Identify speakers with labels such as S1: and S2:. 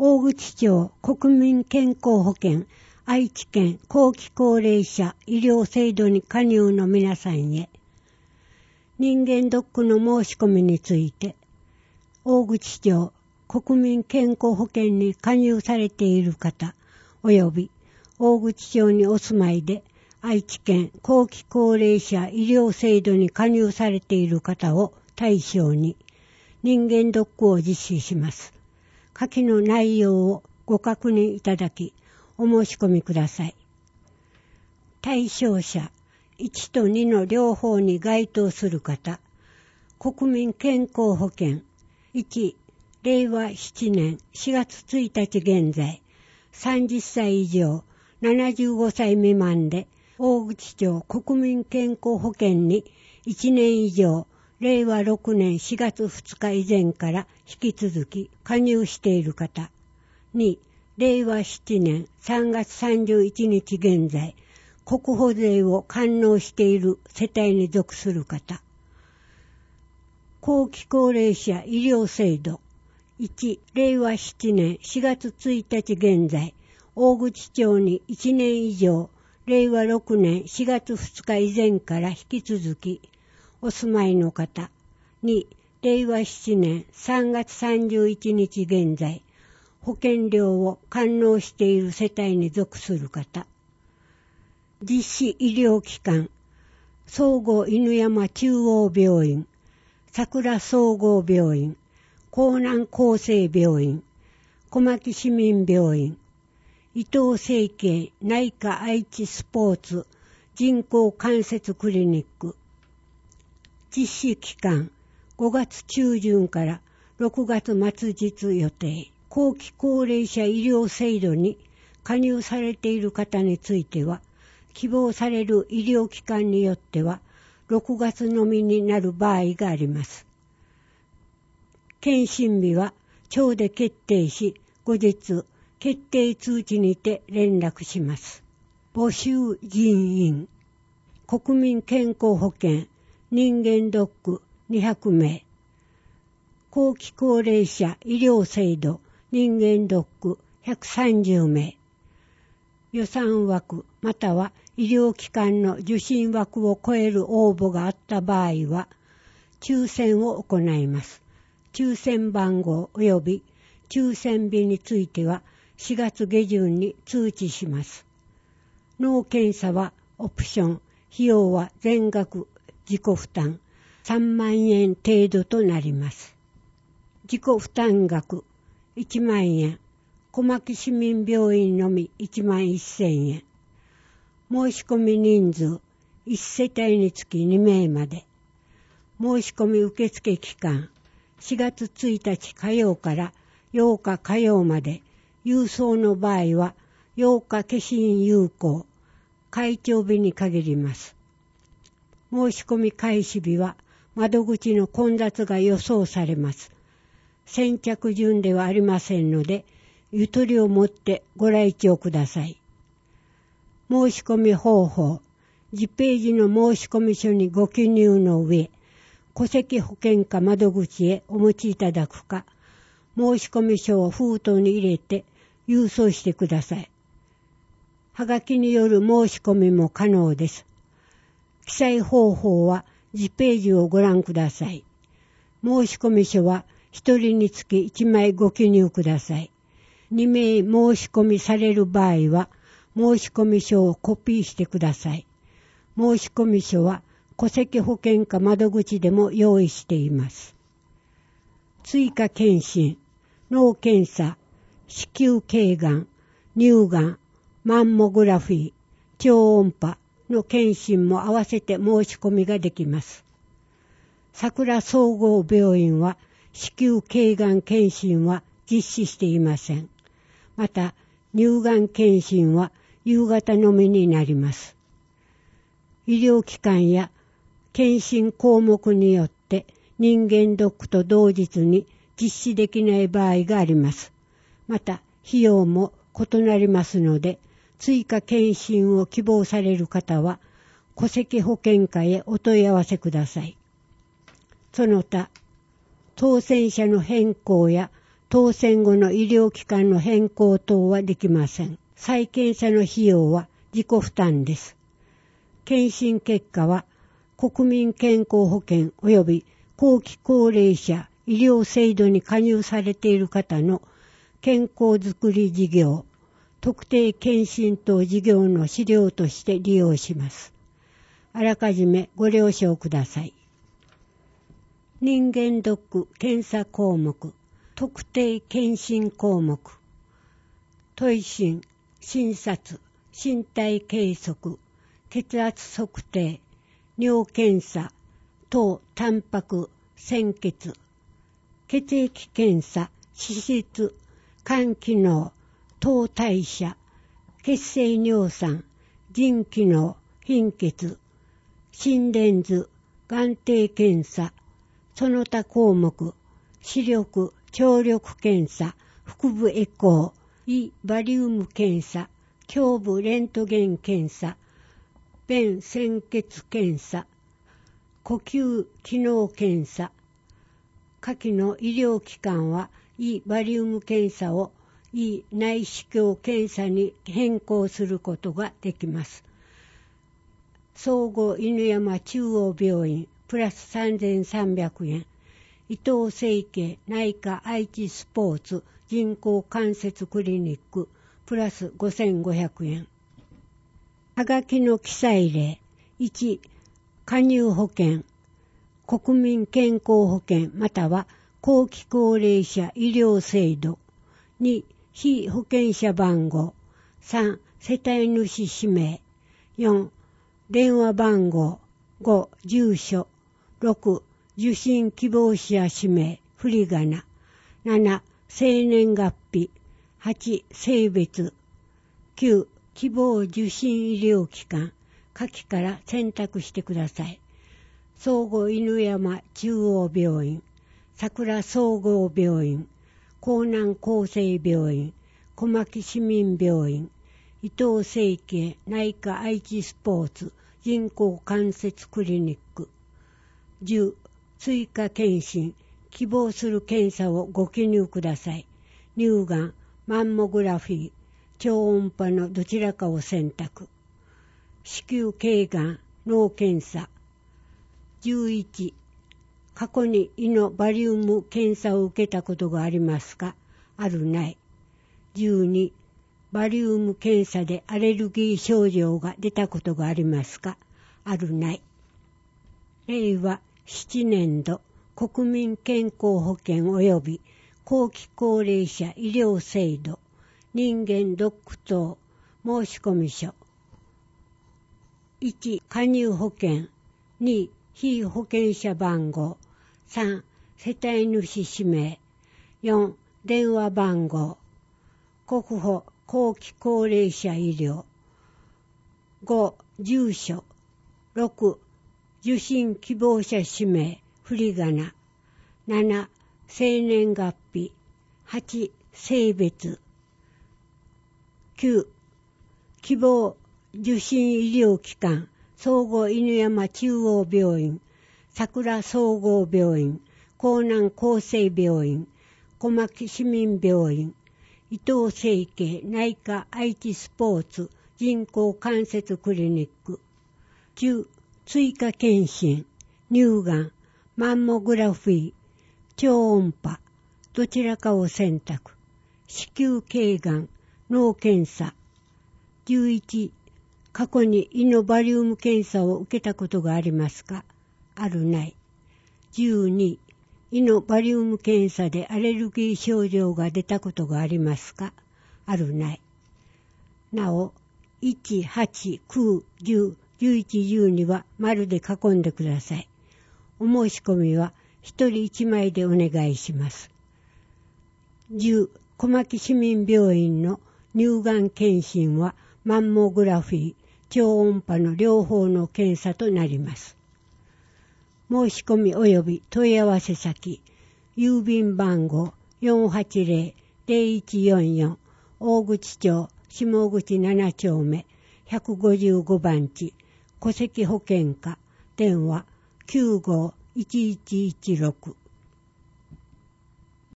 S1: 大口町国民健康保険愛知県後期高齢者医療制度に加入の皆さんへ、人間ドックの申し込みについて、大口町国民健康保険に加入されている方、および大口町にお住まいで愛知県後期高齢者医療制度に加入されている方を対象に人間ドックを実施します。下記の内容をご確認いただき、お申し込みください。対象者1と2の両方に該当する方、国民健康保険1、令和7年4月1日現在、30歳以上、75歳未満で、大口町国民健康保険に1年以上、令和6年4月2日以前から引き続き加入している方。2、令和7年3月31日現在、国保税を完納している世帯に属する方。後期高齢者医療制度。1、令和7年4月1日現在、大口町に1年以上、令和6年4月2日以前から引き続き、お住まいの方。2、令和7年3月31日現在、保険料を完納している世帯に属する方。実施医療機関、総合犬山中央病院、桜総合病院、江南厚生病院、小牧市民病院、伊藤整形内科愛知スポーツ人工関節クリニック。実施期間5月中旬から6月末日予定。後期高齢者医療制度に加入されている方については、希望される医療機関によっては6月のみになる場合があります。検診日は庁で決定し、後日決定通知にて連絡します。募集人員、国民健康保険人間ドック200名、後期高齢者医療制度人間ドック130名、予算枠または医療機関の受診枠を超える応募があった場合は、抽選を行います。抽選番号及び抽選日については4月下旬に通知します。脳検査はオプション、費用は全額自己負担3万円程度となります。自己負担額1万円、小牧市民病院のみ1万1000円。申し込み人数1世帯につき2名まで。申し込み受付期間4月1日火曜から8日火曜まで、郵送の場合は8日消印有効、開帳日に限ります。申し込み開始日は窓口の混雑が予想されます。先着順ではありませんので、ゆとりを持ってご来庁ください。申し込み方法、次ページの申し込み書にご記入の上、戸籍保険課窓口へお持ちいただくか、申し込み書を封筒に入れて郵送してください。はがきによる申し込みも可能です。記載方法は次ページをご覧ください。申し込み書は1人につき1枚ご記入ください。2名申し込みされる場合は、申し込み書をコピーしてください。申し込み書は戸籍保険課窓口でも用意しています。追加検診、脳検査、子宮頸がん、乳がん、マンモグラフィー、超音波の検診も合わせて申し込みができます。桜総合病院は子宮頸がん検診は実施していません。また、乳がん検診は夕方のみになります。医療機関や検診項目によって人間ドックと同日に実施できない場合があります。また、費用も異なりますので、追加検診を希望される方は、戸籍保険課へお問い合わせください。その他、当選者の変更や当選後の医療機関の変更等はできません。再検査の費用は自己負担です。検診結果は国民健康保険及び後期高齢者医療制度に加入されている方の健康づくり事業、特定検診等事業の資料として利用します。あらかじめご了承ください。人間ドック検査項目、特定検診項目、問診、診察、身体計測、血圧測定、尿検査、糖、タンパク、鮮血、血液検査、脂質、肝機能、糖代謝、血清尿酸、腎機能、貧血、心電図、眼底検査、その他項目、視力、聴力検査、腹部エコー、胃バリウム検査、胸部レントゲン検査、便潜血検査、呼吸機能検査、下記の医療機関は胃バリウム検査を胃内視鏡検査に変更することができます。総合犬山中央病院プラス3300円、伊藤整形内科愛知スポーツ人工関節クリニックプラス5500円。はがきの記載例、1、加入保険、国民健康保険または後期高齢者医療制度、2、被保険者番号、3、世帯主氏名、4、電話番号、5、住所、6、受診希望者氏名、振り仮名、7、生年月日、8、性別、9、希望受診医療機関、下記から選択してください。総合犬山中央病院、桜総合病院、江南厚生病院、小牧市民病院、伊藤整形内科愛知スポーツ人工関節クリニック。10、追加検診、希望する検査をご記入ください。乳がん、マンモグラフィー、超音波のどちらかを選択。子宮頸がん、脳検査。11、過去に胃のバリウム検査を受けたことがありますか？あるない。12、バリウム検査でアレルギー症状が出たことがありますか？あるない。令和7年度国民健康保険及び後期高齢者医療制度人間ドック等申込書。1、加入保険。2、被保険者番号。3、世帯主氏名。4、電話番号。国保後期高齢者医療。5、住所。6、受診希望者氏名、振り仮名。7、生年月日。8、性別。9、希望受診医療機関、総合犬山中央病院、桜総合病院、江南厚生病院、小牧市民病院、伊藤整形内科愛知スポーツ人工関節クリニック。10、追加検診、乳がん、マンモグラフィー、超音波、どちらかを選択。子宮頸がん、脳検査。11、過去に胃のバリウム検査を受けたことがありますか？あるない。12、胃のバリウム検査でアレルギー症状が出たことがありますか？あるない。なお、1、8、9、10、11、12は丸で囲んでください。お申し込みは1人1枚でお願いします。10、小牧市民病院の乳がん検診はマンモグラフィー、超音波の両方の検査となります。申し込み及び問い合わせ先、郵便番号 480-0144 大口町下口7丁目155番地戸籍保険課電話 95-1116